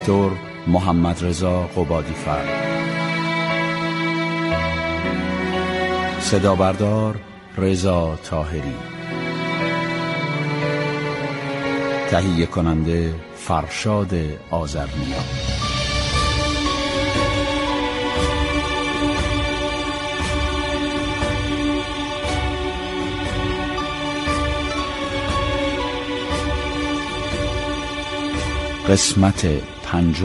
دکتر محمد رضا قبادی‌فر. صدا بردار رضا طاهری. تهیه کننده فرشاد آذرنیا. قسمت 5.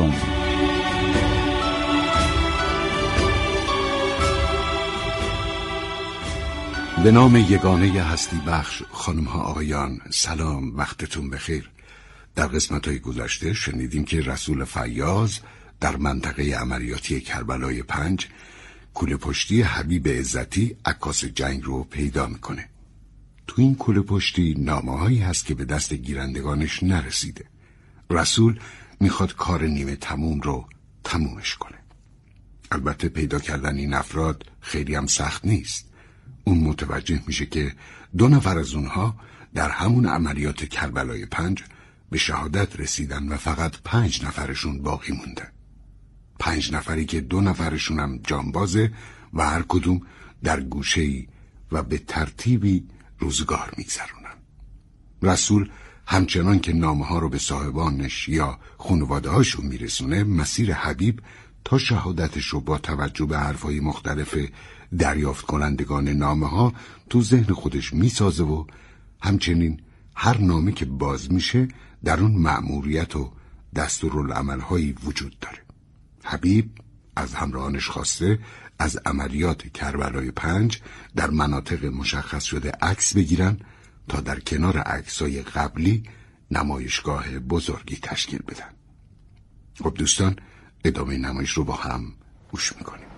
به نام یگانه هستی بخش. خانم ها آقایان، سلام، وقتتون بخیر. در قسمت های گذشته شنیدیم که رسول فیاض در منطقه عملیاتی کربلای 5 کوله پشتی حبیب عزتی عکاس جنگ رو پیدا میکنه. تو این کوله پشتی نامه هایی هست که به دست گیرندگانش نرسیده. رسول میخواد کار نیمه تموم رو تمومش کنه. البته پیدا کردن این افراد خیلی هم سخت نیست. اون متوجه میشه که 2 نفر از اونها در همون عملیات کربلای 5 به شهادت رسیدن و فقط 5 نفرشون باقی مونده. 5 نفری که 2 نفرشون هم جانبازه و هر کدوم در گوشه‌ای و به ترتیبی روزگار میگذرونن. رسول همچنان که نامه‌ها رو به صاحبانش یا خانواده هاشون میرسونه، مسیر حبیب تا شهادتش رو با توجه به حرفای مختلف دریافت کنندگان نامه‌ها تو ذهن خودش میسازه و همچنین هر نامه که باز میشه در اون مأموریت و دستورالعمل‌هایی وجود داره. حبیب از همراهانش خواسته از عملیات کربلای 5 در مناطق مشخص شده عکس بگیرن تا در کنار عکسای قبلی نمایشگاه بزرگی تشکیل بدن. خب دوستان، ادامه نمایش رو با هم گوش میکنیم.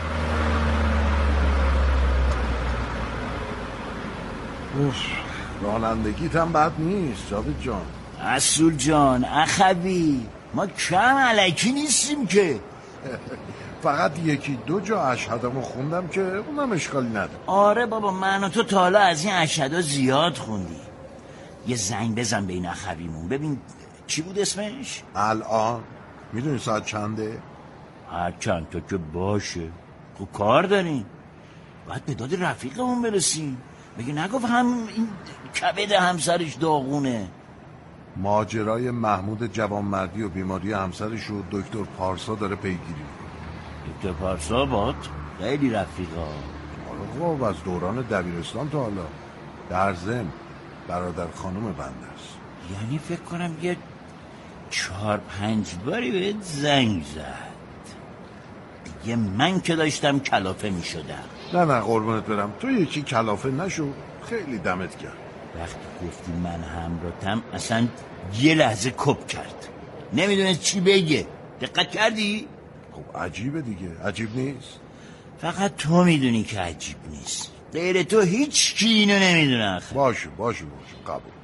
رانندگیت هم بد نیست جاوید جان. رسول جان اخوی، ما کم علکی نیستیم که. فقط 1-2 جا اشهدمو خوندم که اونم اشکالی نداره. آره بابا، من و تو تا حالا از این اشهدا زیاد خوندی. یه زنگ بزن به این اخویمون ببین چی بود اسمش؟ الان میدونی ساعت چنده؟ هر چند تا که باشه. خب کار داریم، باید به داد رفیقمون برسیم. بگه نگفت هم این کبد همسرش داغونه. ماجرای محمود جوانمردی و بیماری همسرش رو دکتر پارسا داره پیگیری. دکتر پارسا باد خیلی رفیقا. آره خب، از دوران دبیرستان تا حالا. در ضمن برادر خانم بنده است. یعنی فکر کنم یه 4-5 باری بهت زنگ زد. دیگه من که داشتم کلافه می شدم. نه قربونت برم، تو یکی کلافه نشو. خیلی دمت کرد. وقتی گفتی من همراهتم اصلا یه لحظه کپ کرد، نمیدونه چی بگه. دقت کردی؟ خب عجیبه دیگه. عجیب نیست؟ فقط تو میدونی که عجیب نیست، غیر تو هیچ کی اینو نمیدونه. باشه قبول.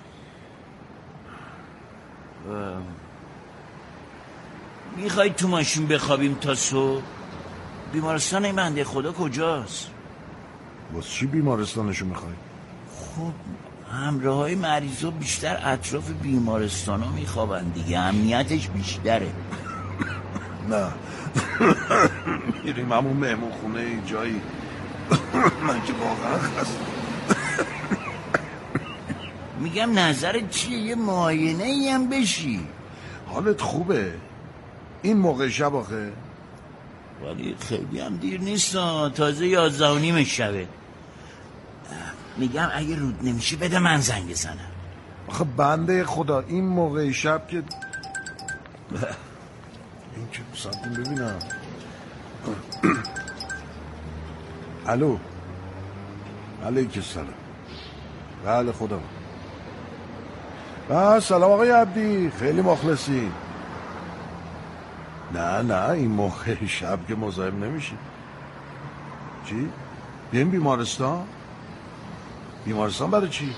میخوای تو ماشین بخوابیم تا صبح؟ بیمارستان این بنده خدا کجاست؟ واسه چی بیمارستانشو میخوای؟ خب همراه های مریضا بیشتر اطراف بیمارستان ها میخوابن دیگه، امنیتش بیشتره. نه میریم همون مهمون خونه جایی. من که واقعا خستم. میگم نظرت چیه؟ یه معاینه ای هم بشی. حالت خوبه؟ این موقع شب آخه؟ ولی خیلی هم دیر نیست، تازه 11:30 شبه. میگم اگه رود نمیشه بده من زنگ بزنم. آخه بنده خدا این موقع شب که این چه ساعتیم ببینم. الو. علیک السلام. بله خدا. سلام آقای عبدی، خیلی مخلصی. نه این موقع شب که مزاحم نمیشی. چی؟ بیایم بیمارستان؟ بیمارستان برای چی؟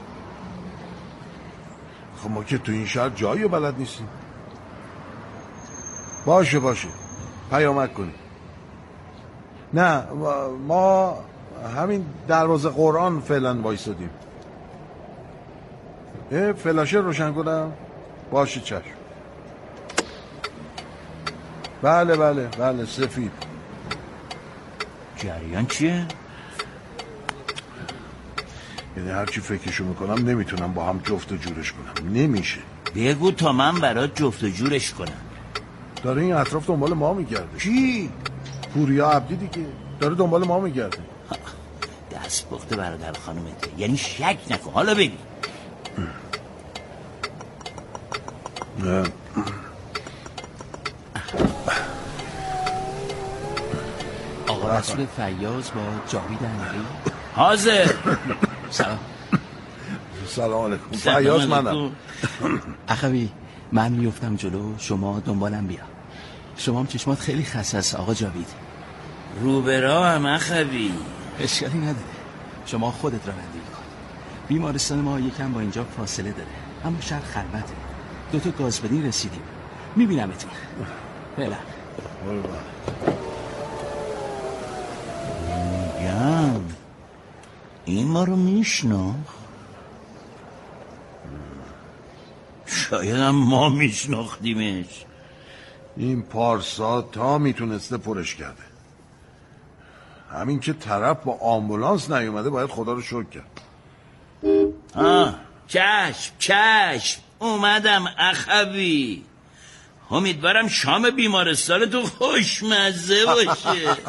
خب ما که تو این شهر جایی و بلد نیستیم. باشه پیامک کنیم. نه ما همین دروازه قرآن فعلا وایسادیم. فلاشه روشن کنم؟ باشه چشم. بله سفید. جریان چیه؟ یعنی هرچی فکرشو میکنم نمیتونم با هم جفت و جورش کنم. نمیشه. بگو تا من برات جفت و جورش کنم. داره این اطراف دنبال ما میگرده. کی؟ پوریا عبدی دیگه داره دنبال ما میگرده. دست پخته برادر خانومته، یعنی شک نکن. حالا بگی. آقا رسول فیاض با جاوید امیری حاضر. سلام علیکم. فیاض منم. اخوی من میفتم جلو، شما دنبالم بیا. شما هم چشمات خیلی خسته است آقا جاوید. روبرا هم اخوی. اشکالی نداره، شما خودت رانندگی کن. بیمارستان ما یکم با اینجا فاصله داره، اما شهر خلوته. 2 تا گاز بدین رسیدیم. میبینمتون. فعلا. میگم این ما رو میشناخت. شاید هم ما میشناختیمش. این پارسا تا میتونسته پرش کرده. همین که طرف با آمبولانس نیومده باید خدا رو شکر کرد. چشم اومدم اخوی. امیدوارم شام بیمارستان تو خوشمزه باشه.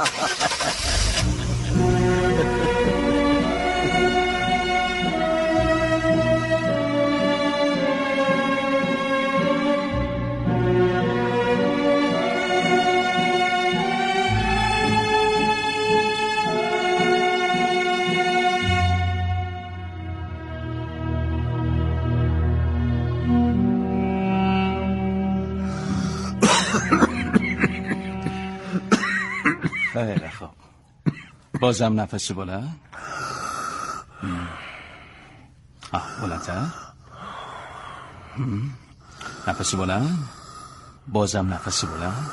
خیلی خوب. بازم نفس بلند. بلندتر. نفس بلند. بازم نفس بلند.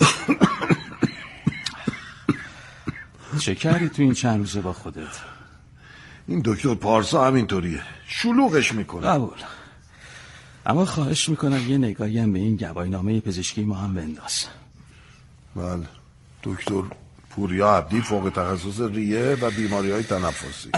چه کردی تو این چند روزه با خودت؟ این دکتر پارسا همینطوریه، شلوغش میکنه. قبول. اما خواهش میکنم یه نگاهی هم به این گواهینامه پزشکی ما هم بنداز. بله. دکتر پوریا عبدی فوق تخصص ریه و بیماری‌های تنفسی.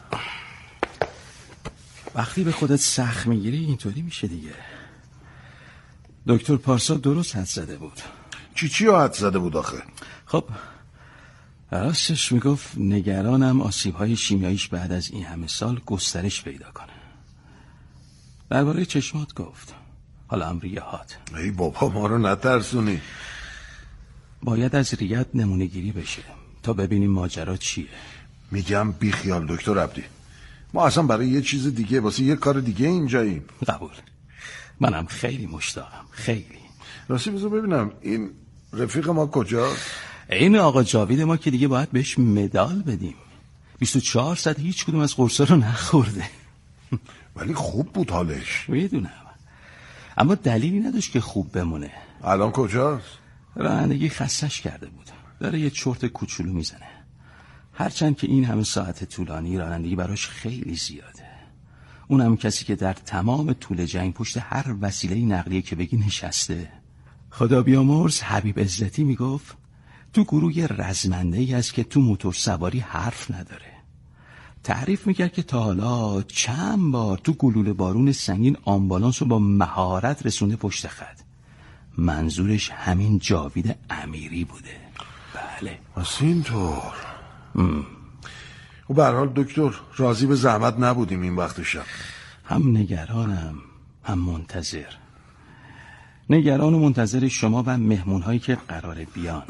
وقتی به خودت سخت میگیری اینطوری میشه دیگه. دکتر پارسا درست حد زده بود. چی حد زده بود آخه؟ خب راستش میگفت نگرانم آسیب‌های شیمیاییش بعد از این همه سال گسترش پیدا کنه. درباره چشمات گفت. حالا هم ریه‌هات. ای بابا ما رو نترسونی. باید از ریت نمونه گیری بشه تا ببینیم ماجرا چیه. میگم بی خیال دکتر عبدی، ما اصلا برای یه چیز دیگه، واسه یه کار دیگه اینجاییم. قبول. منم خیلی مشتاقم، خیلی. راستی بذار ببینم این رفیق ما کجاست؟ این آقا جاوید ما که دیگه باید بهش مدال بدیم. 24 ساعت هیچ کدوم از قرصا رو نخورده. ولی خوب بود حالش. میدونم، اما دلیلی نداشت که خوب بمونه. الان کجاست؟ رانندگی خستش کرده بود، داره یه چرت کوچولو میزنه. هرچند که این همه ساعت طولانی رانندگی براش خیلی زیاده. اونم کسی که در تمام طول جنگ پشت هر وسیله نقلیه که بگی نشسته. خدا بیامرز حبیب عزتی میگفت تو گروه رزمنده‌ای هست که تو موتور سواری حرف نداره. تعریف میکرد که تا حالا چند بار تو گلوله بارون سنگین آمبولانس رو با مهارت رسونده پشت خط. منظورش همین جاوید امیری بوده. بله. پس اینطور. و به هر حال دکتر راضی به زحمت نبودیم این وقت شب. هم نگرانم هم منتظر. نگران و منتظر شما و مهمونهایی که قراره بیان.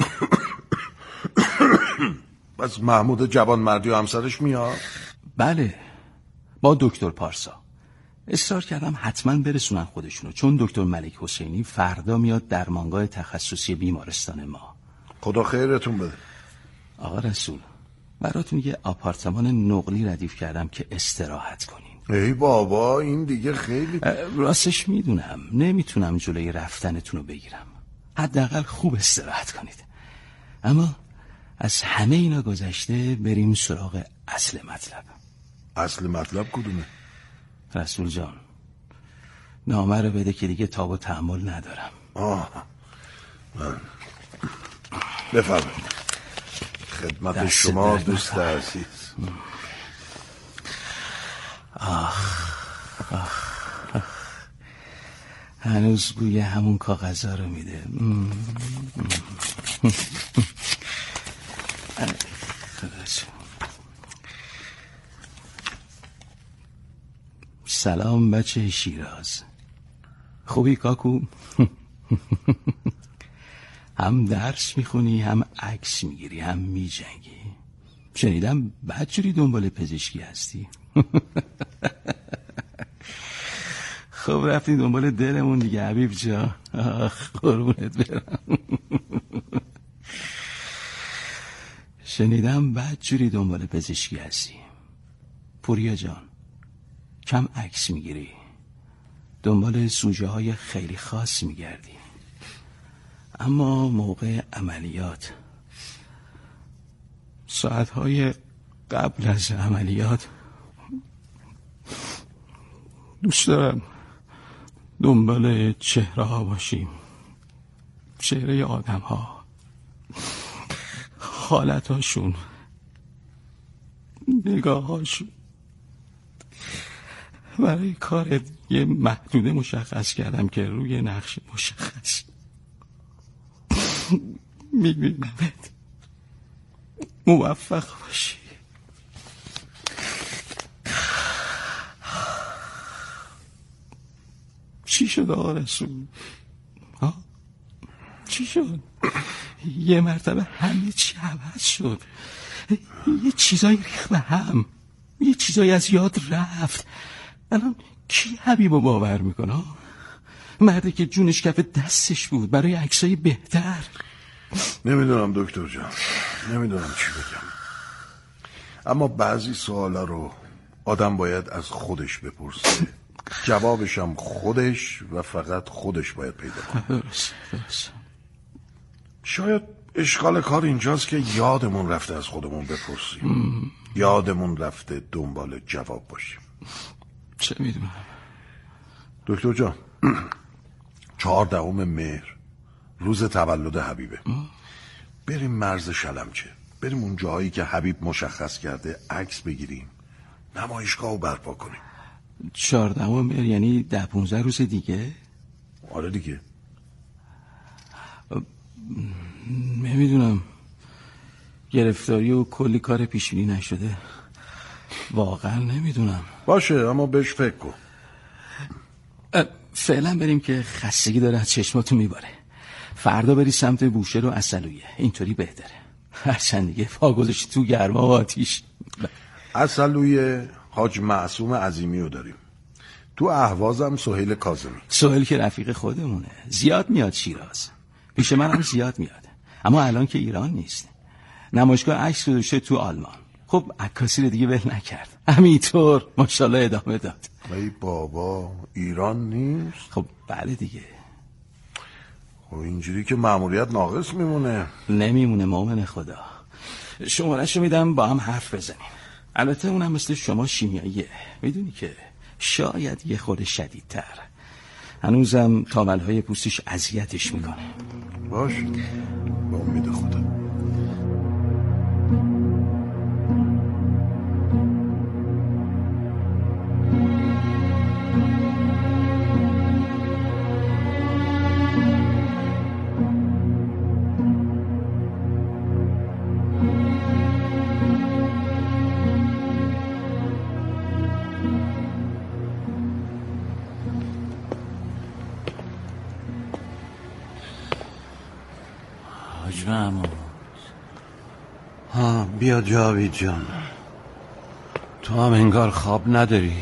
بس محمود جوان مردی و همسرش میاد؟ بله، با دکتر پارسا. اصرار کردم حتما برسونن خودشونو، چون دکتر ملک حسینی فردا میاد درمانگاه تخصصی بیمارستان ما. خدا خیرتون بده. آقا رسول، براتون یه آپارتمان نقلی ردیف کردم که استراحت کنین. ای بابا این دیگه خیلی... راستش میدونم نمیتونم جلوی رفتنتونو بگیرم. حداقل خوب استراحت کنید. اما از همه اینا گذشته بریم سراغ اصل مطلب. اصل مطلب کدومه؟ رسول جان، نامه رو بده که دیگه تاب و تحمل ندارم. بفرمایید. خدمت شما دوست عزیز. هنوز بوی همون کاغذها رو میده. سلام بچه شیراز. خوبی کاکو؟ هم درس میخونی هم عکس میگیری هم میجنگی. شنیدم بدجوری دنبال پزشکی هستی. خب رفتیم دنبال دلمون دیگه حبیب جان. قربونت برم. شنیدم بدجوری دنبال پزشکی هستی. پوریا جان کم عکس میگیری، دنبال سوژه های خیلی خاص میگردی، اما موقع عملیات، ساعتهای قبل از عملیات، دوست دارم دنبال چهره ها باشیم. چهره آدم ها، حالتاشون، نگاه هاشون. برای کارت یه محدوده مشخص کردم که روی نقش مشخص میبینمت. موفق باشی. چی شد آقا رسول؟ چی شد؟ یه مرتبه همه چی عوض شد. یه چیزایی ریخت به هم، یه چیزایی از یاد رفت. الان کی حبیبو باور میکنه؟ مردی که جونش کف دستش بود برای عکسای بهتر. نمیدونم دکتر جان، نمیدونم چی بگم، اما بعضی سوالا رو آدم باید از خودش بپرسه. جوابشم خودش و فقط خودش باید پیدا کنه. درست. شاید اشکال کار اینجاست که یادمون رفته از خودمون بپرسیم. یادمون رفته دنبال جواب باشیم. چه میدونم دکتر جان، 14 مهر روز تولد حبیبه. بریم مرز شلمچه، بریم اون جایی که حبیب مشخص کرده عکس بگیریم، نمایشگاهو برپا کنیم. 14 مهر یعنی 10-15 روز دیگه؟ آره دیگه. نمیدونم، گرفتاری و کلی کار پیشونی نشده. واقعا نمیدونم. باشه، اما بهش فکر کن. فعلا بریم که خستگی داره از چشماتو میباره. فردا بری سمت بوشهر و عسلویه، اینطوری بهتره. هرچند دیگه پا گذاشتی تو گرما و آتیش. عسلویه حاج معصوم عظیمی رو داریم. تو اهوازم سهیل کاظمی. سهیل که رفیق خودمونه، زیاد میاد شیراز. پیش من هم زیاد میاد، اما الان که ایران نیست. نمایشگاه عکس گذاشته تو آلمان. خب عکاسی رو دیگه ول نکرد، همینطور ماشاءالله ادامه داد. ای بابا، ایران نیست؟ خب بله دیگه. خب اینجوری که مأموریت ناقص میمونه. نمیمونه مومن خدا. شماره‌شو میدم با هم حرف بزنیم. البته اونم مثل شما شیمیاییه، میدونی که شاید یه خورده شدیدتر. هنوزم تاولهای پوستش اذیتش میکنه. باش، با امید خدا. بیا جاوید جان، تو هم انگار خواب نداری.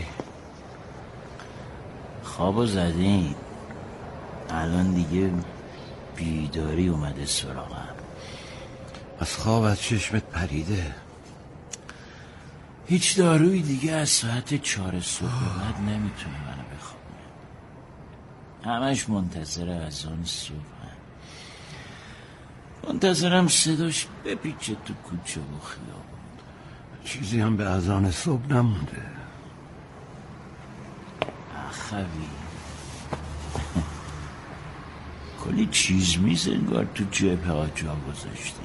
خوابو زدین، الان دیگه بیداری اومده سراغم. از خواب از چشمت پریده. هیچ داروی دیگه از ساعت 4 صبح بعد نمیتونه منو بخوابونه. همش منتظر اذان صبح، منتظرم صداش بپیچه تو کوچه و خیابون. چیزی هم به اذان صبح نمونده. اخوی کلی چیز میز انگار تو جبهه ها جا گذاشتی.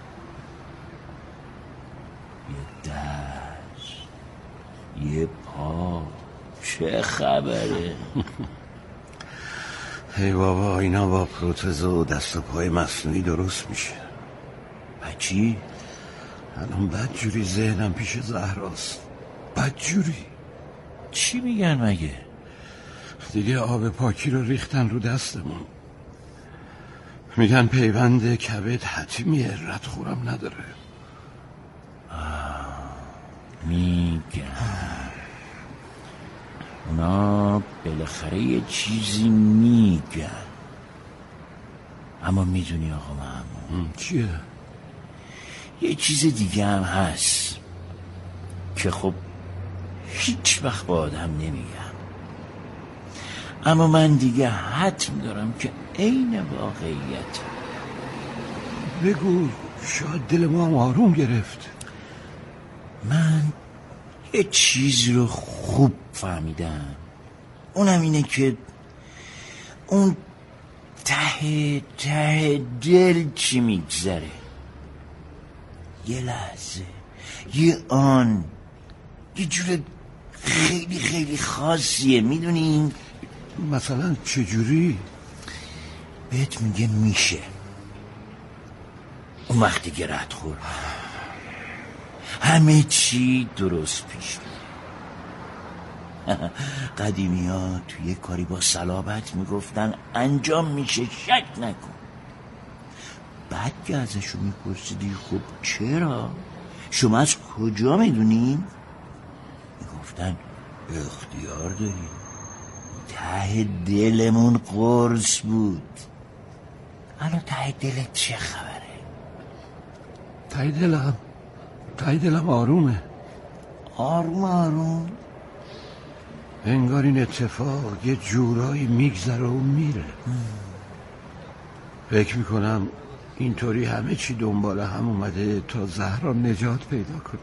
یه دست، یه پا، چه خبره؟ ای بابا اینا با پروتز و دست و پای مصنوعی درست میشه. چی؟ الان بدجوری ذهنم پیش زهراست. بدجوری. چی میگن مگه؟ دیگه آب پاکی رو ریختن رو دستمون. میگن پیوند کبد حتمیه، ردخورم نداره. میگن اونا بالاخره یه چیزی میگن. اما میدونی آقا محمود چیه؟ یه چیز دیگه هم هست که خب هیچ وقت با آدم نمیگم، اما من دیگه حتم دارم که عین واقعیت. بگو، شاید دل ما هم آروم گرفت. من یه چیز رو خوب فهمیدم، اونم اینه که اون ته دل چی میگذره. یه لحظه، یه آن، یه جور خیلی خیلی خاصیه. میدونین مثلا چجوری؟ بهت میگه میشه. اون وقتی که ردخور همه چی درست پیش میره. قدیمی ها توی کاری با صلابت میگفتن انجام میشه، شک نکن. بعد که ازشون میپرسیدی خب چرا؟ شما از کجا میدونین؟ میگفتن اختیار داریم. ته دلمون قرص بود. الان ته دلت چه خبره؟ ته دلم آرومه. آروم انگار این اتفاق یه جورایی میگذره و میره. فکر میکنم اینطوری همه چی دنبال هم اومده تا زهرا نجات پیدا کنه.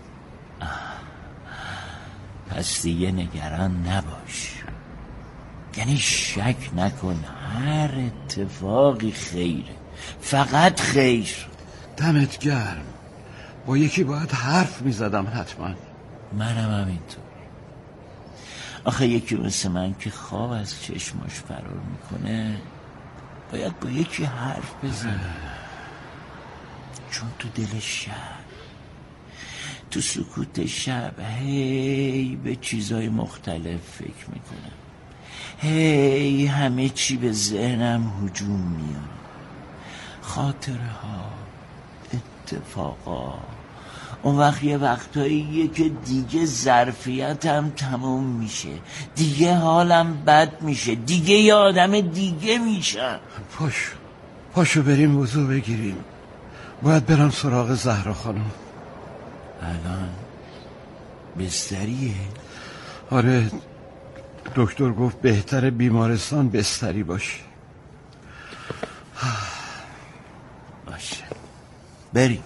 پس دیگه نگران نباش، یعنی شک نکن هر اتفاقی خیره، فقط خیر. دمت گرم. با یکی باید حرف میزدم حتما. منم همینطور. آخه یکی مثل من که خواب از چشماش فرار میکنه باید با یکی حرف بزنه، چون تو دل شب، تو سکوت شب هی به چیزای مختلف فکر میکنم. هی همه چی به ذهنم هجوم میاد. خاطره ها، اتفاقا. اون وقت یه وقتاییه که دیگه ظرفیتم تموم میشه، دیگه حالم بد میشه، دیگه یه آدم دیگه میشم. پاشو بریم وضو بگیریم. باید برم سراغ زهرا خانم. الان بستریه؟ آره، دکتر گفت بهتره بیمارستان بستری باشه. باشه بریم.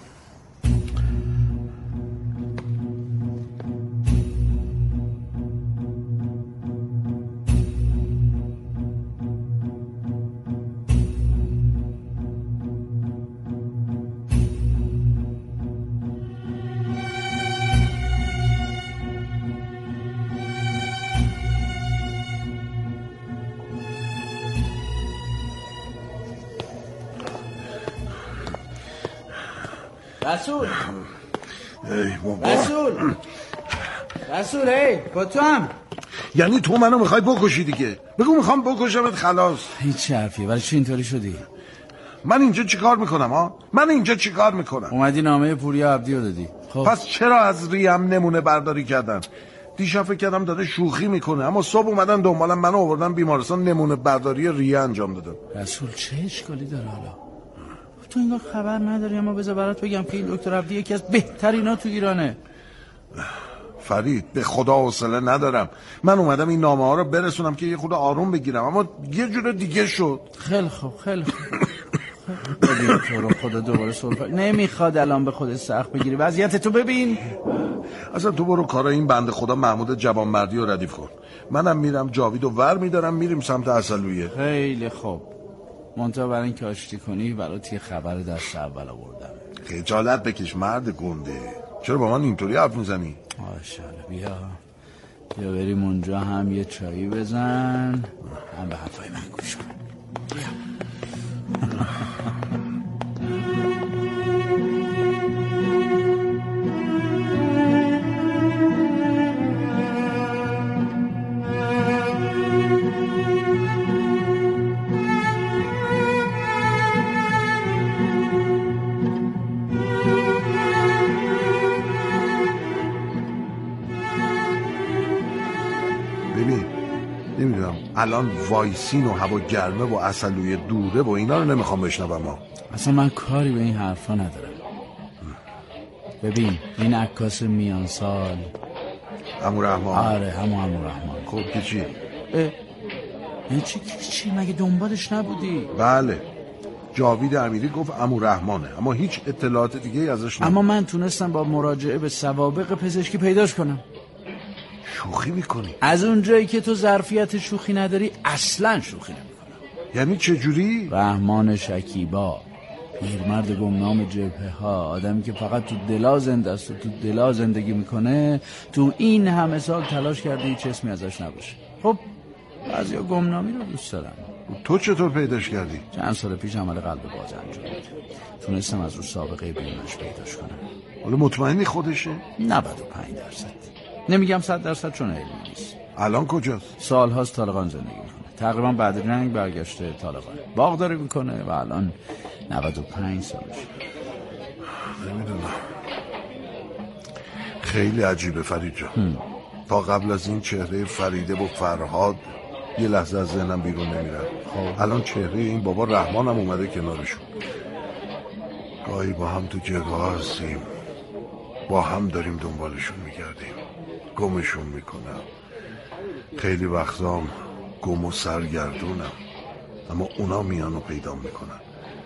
رسول هی با تو هم. یعنی تو منو میخوای بکشی دیگه؟ بگو میخوام بکشمت خلاص. هیچ حرفیه. ولی چی اینطوری شدی؟ من اینجا چیکار میکنم من اینجا چیکار میکنم؟ اومدی نامه پوریا عبدی رو دادی. خب پس چرا از ریم نمونه برداری کردن؟ دیشب فکر کردم داره شوخی میکنه، اما صبح اومدن دنبالم، منو آوردن بیمارستان، نمونه برداری ریه انجام دادن. رسول چه اشکالی داره حالا؟ تو اینگاه خبر نداری، اما بذار برات بگم که این دکتر عبدی یکی از بهترینا تو ایرانه. فرید به خدا حوصله ندارم. من اومدم این نامه ها رو برسونم که یه خود آروم بگیرم، اما یه جور دیگه شد. خیلی خوب ببین تو رو خدا دوباره سرفه نمیخواد الان به خودت سخت بگیری. وضعیت تو ببین. اصلا تو برو کارای این بنده خدا محمود جوانمردی رو ردیف کن. منم میرم جاوید و ور میدارم، میریم سمت عسلویه. خیلی خوب. منتها برای این که آشتی کنی برات یه خبر دست اول آوردم. خجالت بکش مرد گنده. چرا با من اینطوری حرف میزنی؟ آشاله بیا بریم اونجا هم یه چایی بزن هم به حرفای من گوش کن. نمیدونم الان وایسین و هوا گرمه و اصلوی دوره و اینا رو نمیخوام بشنوم. ما اصلا من کاری به این حرفا ندارم. ببین این عکاس میان سال عمو رحمان. آره عمو رحمان. خب که چی؟ چی مگه دنبالش نبودی؟ بله جاوید امیری گفت عمو رحمانه، اما هیچ اطلاعات دیگه ازش اما من تونستم با مراجعه به سوابق پزشکی پیداش کنم. شوخی میکنی؟ از اون جایی که تو ظرفیت شوخی نداری اصلا شوخی نمیکنم. یعنی چجوری؟ رحمان شکیبا، پیرمرد گمنام جبهه ها، آدمی که فقط تو دلا زنده است و تو دلا زندگی میکنه، تو این همه سال تلاش کرده هیچ اسمی ازش نباشه. خب بعضیا گمنامی رو دوست دارن. تو چطور پیداش کردی؟ چند سال پیش عمل قلب باز انجام داد. تونستم از رو سابقه بیمه‌اش پیداش کنم. حالا مطمئنی خودشه؟ 95%. نمیگم 100% چون علمی نیست. الان کجاست؟ سالهاست طالقان زندگی میکنه. تقریبا بعد رنگ برگشته طالقان. باغداری میکنه و الان 95 سالشه. نمیدونم. خیلی عجیبه فرید جان. تا قبل از این چهره فریده و فرهاد یه لحظه از ذهنم بیرون نمیرن. خب الان چهره این بابا رحمان هم اومده کنارشون. گاهی با هم تو جبهه هستیم، با هم داریم دنبالشون میگردیم، گمشون میکنم. خیلی وقتام گم و سرگردونم، اما اونا میان و پیدا میکنن.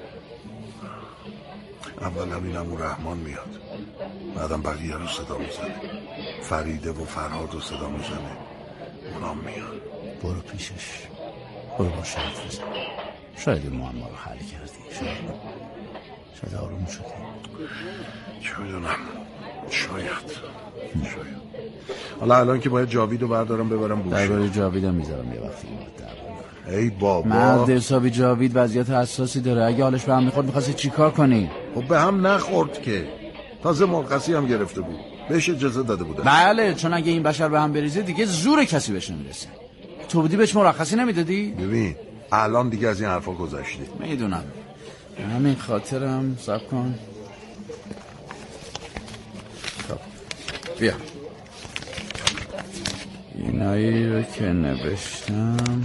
اول همین عمو رحمان میاد، بعدم بقیه رو صدا میزنه، فریده و فرهاد رو صدا میزنه، اونا میان. برو پیشش، برو با شرط بزن. شاید این معما رو حل کردی، شاید آروم شدی. چه میدونم، شاید. حالا الان که باید جاوید رو بردارم ببرم بوشه. درباره جاویدم میذارم یه وقتی ای بابا، مرد حسابی جاوید وضعیت حساسی داره. اگه حالش به هم میخورد میخواستی چی کار کنی؟ خب به هم نخورد که، تازه مرخصی هم گرفته بود، بهش اجازه داده بودن. بله، چون اگه این بشر به هم بریزه دیگه زور کسی بهش نمیرسه. تو بودی بهش مرخصی نمیدادی؟ ببین الان دیگه از این حرفا گذشته. میدونم، همین خاطرم. صبر کن. خب بیا اینایی رو که نوشتم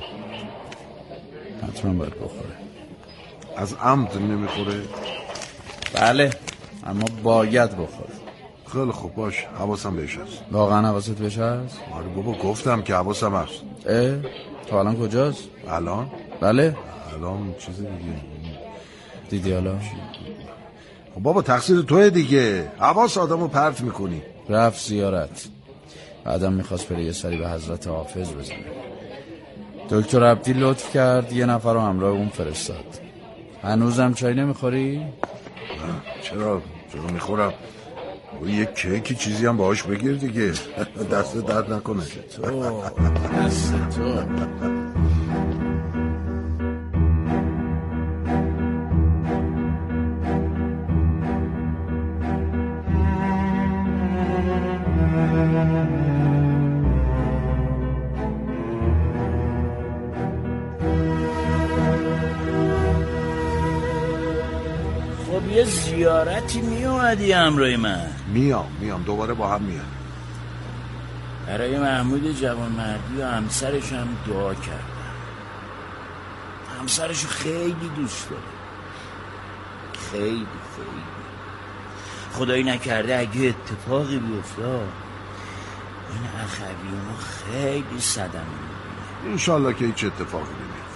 حتما باید بخوره. از عمد نمیخوره؟ بله، اما باید بخوره. خیلی خوب، باش، حواسم بهش هست. واقعا حواست بهش هست؟ آره بابا، گفتم که حواسم هست. تا الان کجاست؟ الان؟ بله الان چیز دیگه دیدی. حالا خب بابا تقصیر توه دیگه، حواس آدمو پرت میکنی. رفت زیارت، بعدم میخواست بره یه سری به حضرت حافظ بزنه. دکتر عبدی لطف کرد یه نفر رو همراه اون فرستاد. هنوزم چای نمیخوری؟ چرا میخورم. یک کیکی چیزی هم باهاش بگیر دیگه. دست درد نکنه. دست تو. خب یه زیارتی میومدی همراه من؟ میام دوباره با هم میام. برای محمود جوانمردی و همسرش هم دعا کردم. همسرشو خیلی دوست داره، خیلی. خدایی نکرده اگه اتفاقی بیفتاد این اخویونو خیلی صدمه میبینه. انشالله که هیچ اتفاقی نمیفته.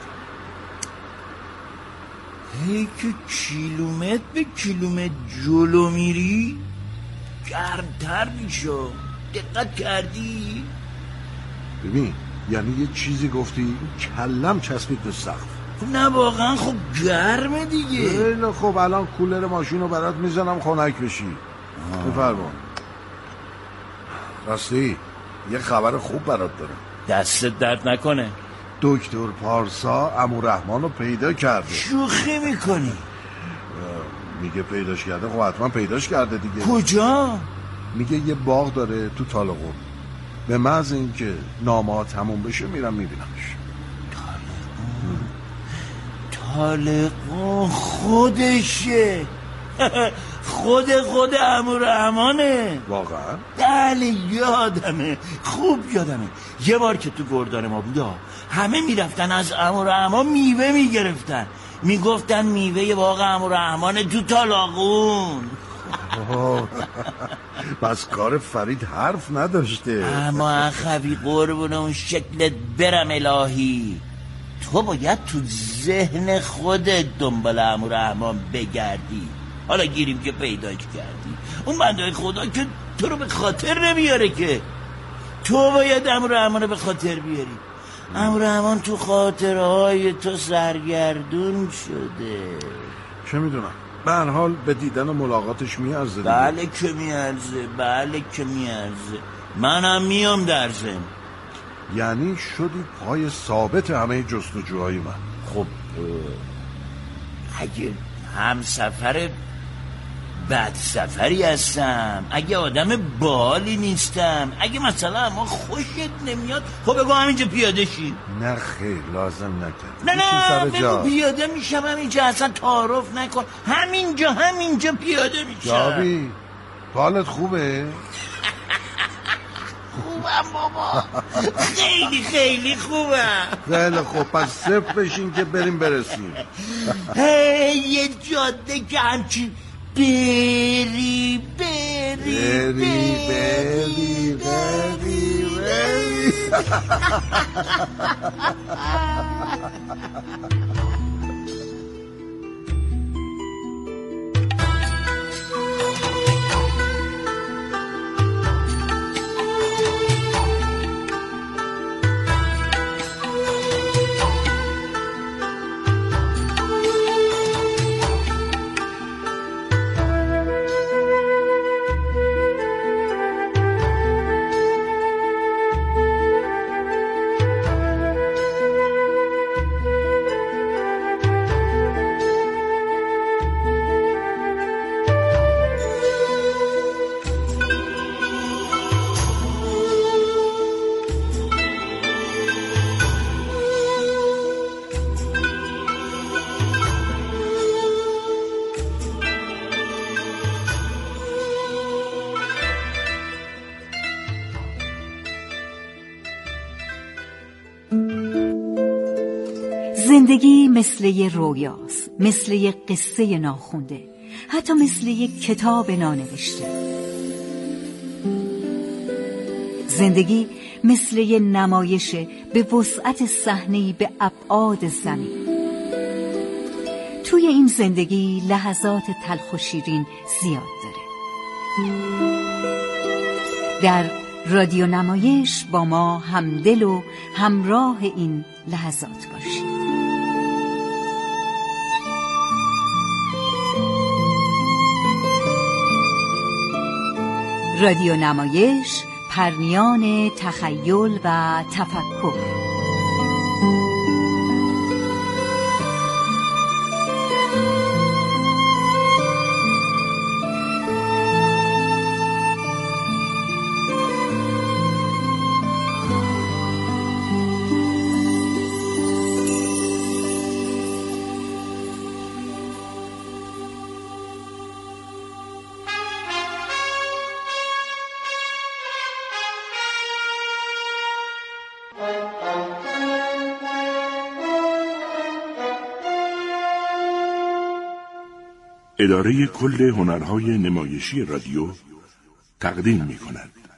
هی که کیلومتر به کیلومتر جلو میری گرمتر میشه. دقت کردی؟ ببین یعنی یه چیزی گفتی کلم چسبید به سقف. نه واقعا خب گرمه دیگه. خیلی خب الان کولر ماشین رو برات میزنم خنک بشی. بفرما. راستی یه خبر خوب برات دارم. دستت درد نکنه. دکتر پارسا عمو رحمان رو پیدا کرده. شوخی میکنی؟ میگه پیداش کرده. خب حتما پیداش کرده دیگه. کجا؟ میگه یه باغ داره تو طالقون. به محض اینکه نامه ها تموم بشه میرم میبینمش. طالقون خودشه. خود عمو رحمانه. واقعا؟ بله یادمه، خوب یادمه. یه بار که تو گردان ما بودا همه میرفتن از عمو رحمان میوه میگرفتن، میگفتن میوه باغ عمو رحمانه تو طالقون. بس کار فرید حرف نداشته. اما اخوی قربون اون شکلت برم الهی، تو باید تو ذهن خودت دنبال عمو رحمان بگردی. حالا گیریم که پیداش کردی، اون بنده خدا که تو رو به خاطر نمیاره که. تو باید عمو رحمانو به خاطر بیاری. عمو رحمان تو خاطرهای تو سرگردون شده. چه میدونم، به هر حال به دیدن و ملاقاتش میارزه. بله که میارزه، بله که میارزه. منم میام در ضمن. یعنی شدی پای ثابت همه جستجوهای من. خب اگه همسفر بد سفری هستم، اگه آدم بالی نیستم، اگه مثلا ما خوشت نمیاد، خب بگو همینجا پیاده شی. نه خیر لازم نکرد. نه بگو پیاده میشم همینجا، اصلا تعارف نکن. همینجا پیاده میشم. جابی حالت خوبه؟ خوبم بابا، خیلی خوبم. خیلی خوب، پس صفر بشین که بریم برسیم. یه جاده که همچین بری. زندگی مثل یه رویاست، مثل یه قصه ناخونده، حتی مثل یه کتاب نانوشته. زندگی مثل یه نمایش به وسعت صحنه‌ای به ابعاد زمین. توی این زندگی لحظات تلخ و شیرین زیاد داره. در رادیو نمایش با ما همدل و همراه این لحظات باشید. رادیو نمایش، پرنیان تخیل و تفکر. اداره کل هنرهای نمایشی رادیو تقدیم می‌کند.